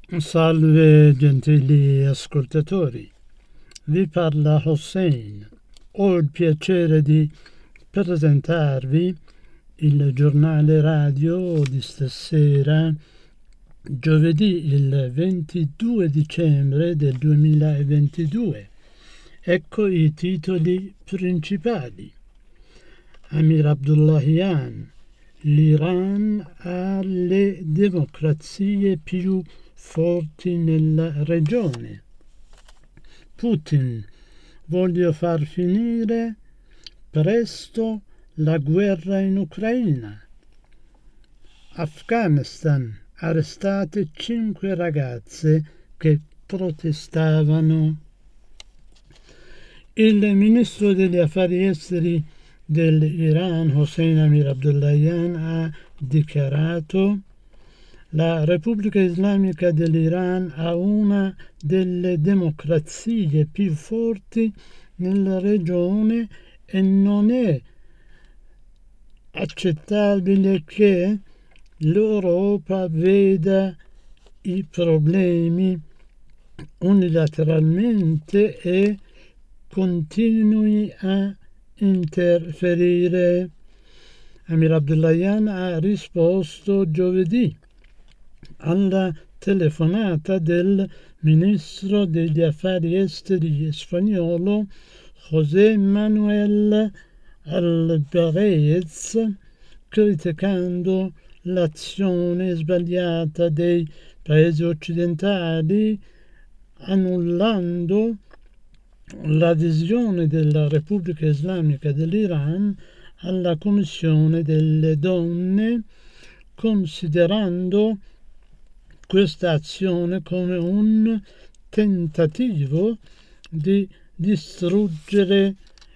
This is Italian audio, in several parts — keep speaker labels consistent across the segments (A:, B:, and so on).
A: Salve gentili ascoltatori, vi parla Hossein. Ho il piacere di presentarvi il giornale radio di stasera, giovedì il 22 dicembre del 2022. Ecco i titoli principali. Amir Abdullahian: l'Iran ha le democrazie più forti nella regione. Putin: voglio far finire presto la guerra in Ucraina. Afghanistan: arrestate 5 ragazze che protestavano. Il ministro degli affari esteri dell'Iran, Hossein Amir Abdullahian, ha dichiarato: la Repubblica Islamica dell'Iran ha una delle democrazie più forti nella regione e non è accettabile che l'Europa veda i problemi unilateralmente e continui a interferire. Amir Abdullahian ha risposto giovedì alla telefonata del ministro degli affari esteri spagnolo José Manuel Álvarez, criticando l'azione sbagliata dei paesi occidentali, annullando l'adesione della Repubblica Islamica dell'Iran alla Commissione delle Donne, considerando questa azione come un tentativo di distruggere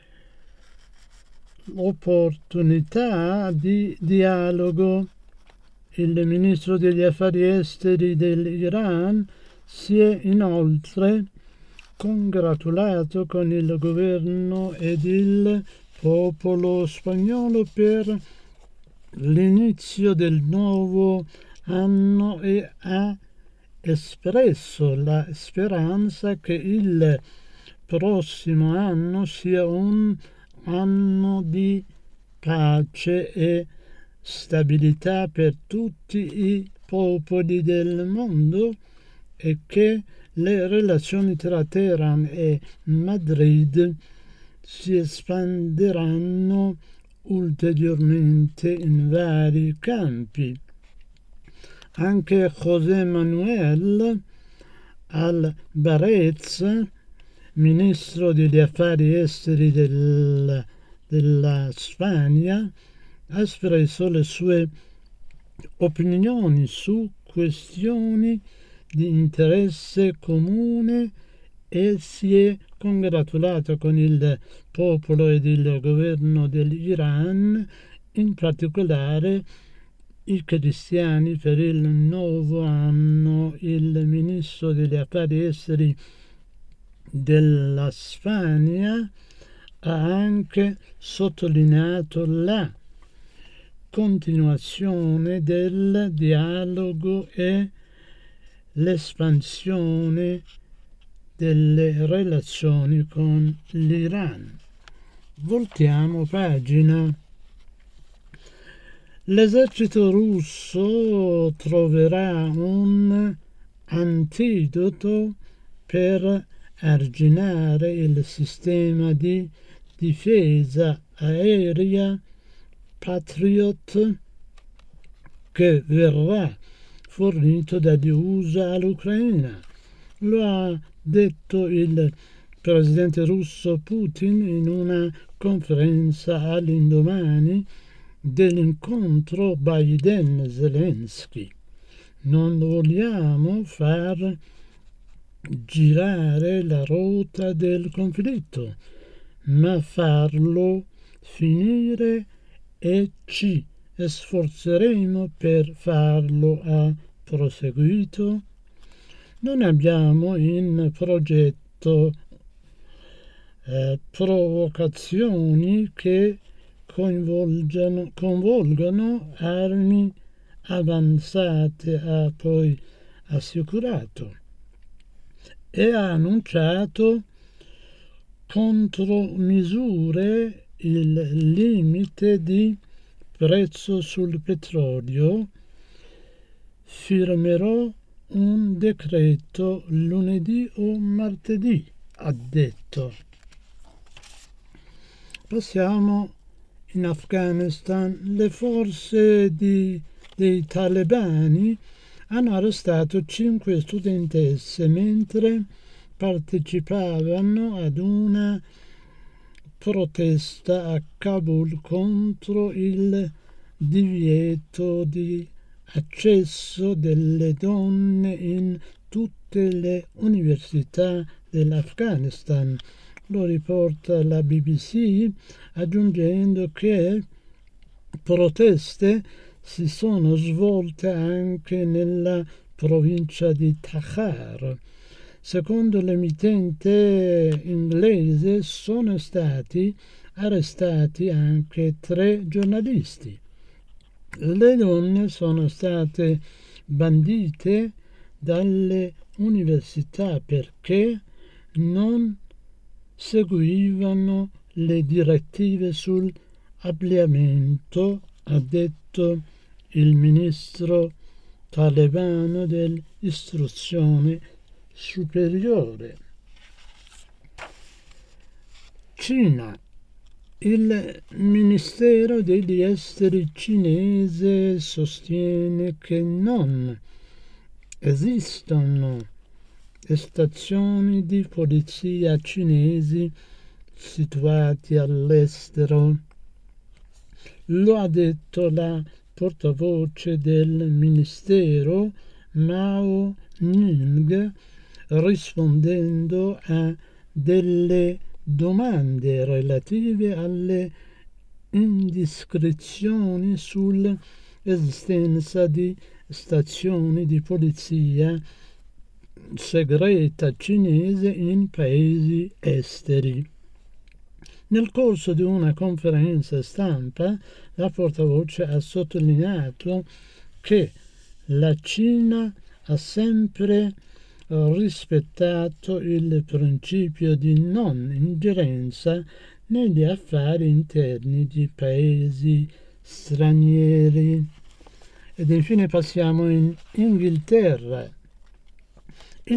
A: l'opportunità di dialogo. Il ministro degli affari esteri dell'Iran si è inoltre congratulato con il governo ed il popolo spagnolo per l'inizio del nuovo anno e ha espresso la speranza che il prossimo anno sia un anno di pace e stabilità per tutti i popoli del mondo e che le relazioni tra Teheran e Madrid si espanderanno ulteriormente in vari campi. Anche José Manuel Álvarez, ministro degli affari esteri della Spagna, ha espresso le sue opinioni su questioni di interesse comune e si è congratulato con il popolo ed il governo dell'Iran, in particolare i cristiani, per il nuovo anno. Il ministro degli affari esteri della Spagna ha anche sottolineato la continuazione del dialogo e l'espansione delle relazioni con l'Iran. Voltiamo pagina. L'esercito russo troverà un antidoto per arginare il sistema di difesa aerea Patriot che verrà fornito dagli USA all'Ucraina. Lo ha detto il presidente russo Putin in una conferenza all'indomani dell'incontro Biden-Zelensky. Non vogliamo far girare la rotta del conflitto, ma farlo finire e ci sforzeremo per farlo, ha proseguito. Non abbiamo in progetto provocazioni che coinvolgano armi avanzate, ha poi assicurato e ha annunciato contromisure il limite di prezzo sul petrolio. Firmerò un decreto lunedì o martedì, ha detto. Passiamo in Afghanistan. Le forze dei talebani hanno arrestato 5 studentesse mentre partecipavano ad una protesta a Kabul contro il divieto di accesso delle donne in tutte le università dell'Afghanistan. Lo riporta la BBC, aggiungendo che proteste si sono svolte anche nella provincia di Takhar. Secondo l'emittente inglese sono stati arrestati anche 3 giornalisti. Le donne sono state bandite dalle università perché non seguivano le direttive sull'abbigliamento, ha detto il ministro talebano dell'istruzione superiore. Cina. Il Ministero degli Esteri cinese sostiene che non esistono stazioni di polizia cinesi situati all'estero. Lo ha detto la portavoce del Ministero Mao Ning rispondendo a delle domande relative alle indiscrezioni sull'esistenza di stazioni di polizia segreta cinese in paesi esteri. Nel corso di una conferenza stampa, la portavoce ha sottolineato che la Cina ha sempre rispettato il principio di non ingerenza negli affari interni di paesi stranieri. Ed infine passiamo in Inghilterra. I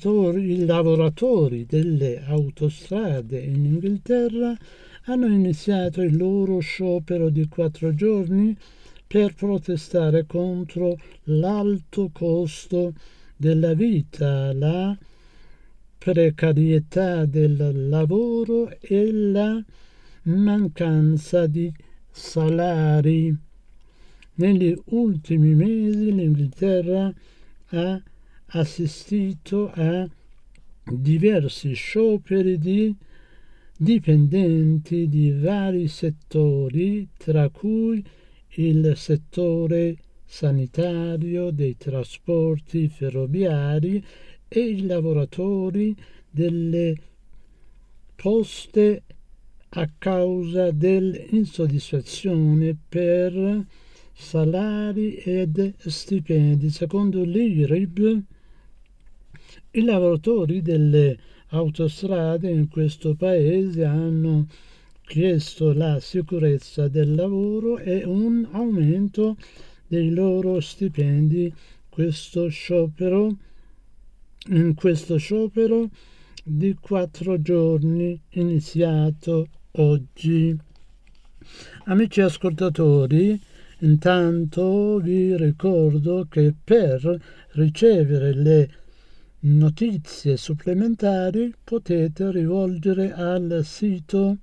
A: lavoratori delle autostrade in Inghilterra hanno iniziato il loro sciopero di 4 giorni per protestare contro l'alto costo della vita, la precarietà del lavoro e la mancanza di salari. Negli ultimi mesi l'Inghilterra ha assistito a diversi scioperi di dipendenti di vari settori, tra cui il settore sanitario, dei trasporti ferroviari e i lavoratori delle poste a causa dell'insoddisfazione per salari ed stipendi. Secondo l'IRIB, i lavoratori delle autostrade in questo paese hanno chiesto la sicurezza del lavoro e un aumento dei loro stipendi. In questo sciopero di 4 giorni iniziato oggi. Amici ascoltatori, intanto vi ricordo che per ricevere le notizie supplementari potete rivolgere al sito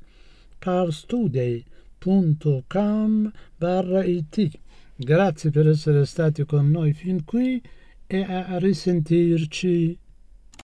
A: parstoday.com/it. Grazie per essere stati con noi fin qui e a risentirci.